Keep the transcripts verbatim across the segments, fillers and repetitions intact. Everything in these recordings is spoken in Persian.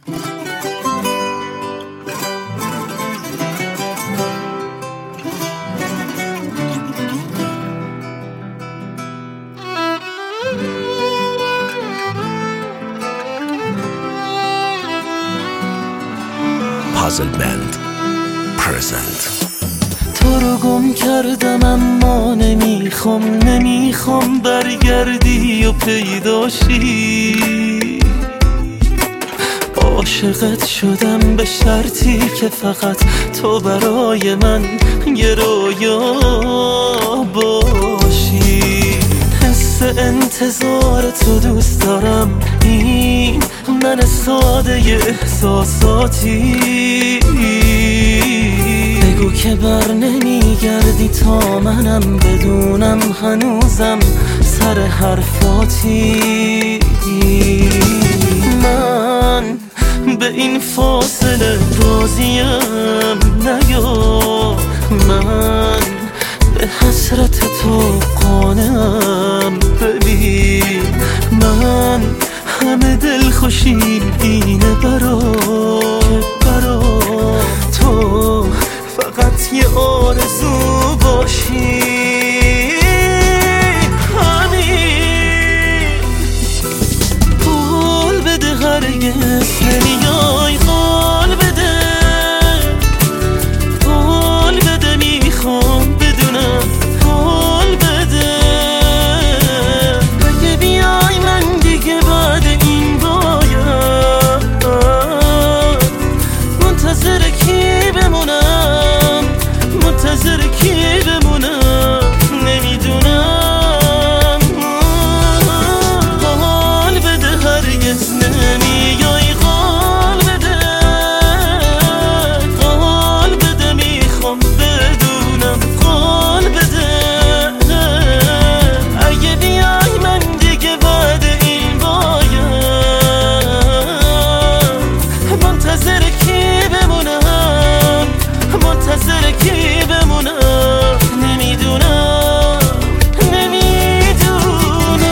Puzzle Band Present. تو رو گم کردم اما نمیخوام نمیخوام برگردی و پیداشی. عاشقت شدم به شرطی که فقط تو برای من یه رویا باشی. حس انتظار تو دوست دارم، این من ساده احساساتی. بگو که بر نمیگردی تا منم بدونم هنوزم سر حرفاتی. من به این فاصله راضیم، نیا من به حسرت تو قانعم. ببین من همه دل خوشیم اینه برات برات تو فقط یه آرزو باشی. همین قول بده هرگز نمیای، قول بده قول بده میخوام بدونم، قول بده اگه بیای من دیگه بعد این باید منتظر کی بمونم، منتظر کی بمونم نمیدونم. قول بده هرگز نمیای، قول بده قول بده میخوام بدونم، قول بده اگه بیای من دیگه بعد این باید منتظر کی بمونم، منتظر کی بمونم نمیدونم نمیدونم.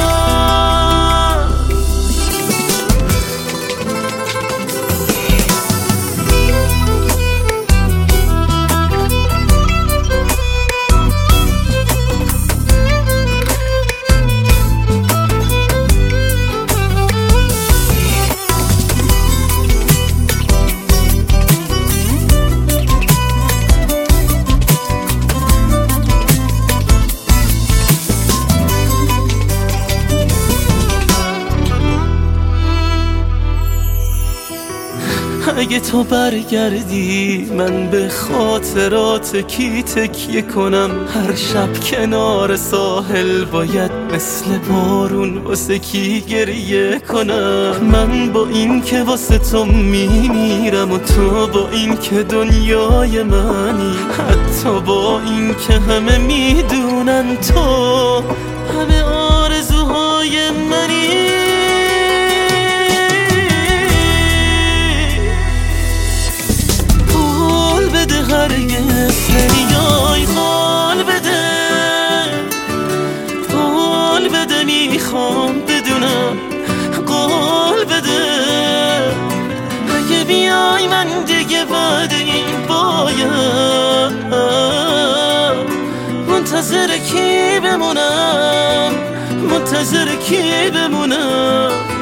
اگه تو برگردی من به خاطرات کی تکیه کنم؟ هر شب کنار ساحل باید مثل بارون واسه کی گریه کنم؟ من با این که واسه تو میمیرم و تو با این که دنیای منی، حتی با این که همه میدونن تو همه آرزوهای منی. هرگز نمیای، قول بده قول بده میخوام بدونم، قول بده اگه بیای من دیگه بعد این باید منتظر کی بمونم، منتظر کی بمونم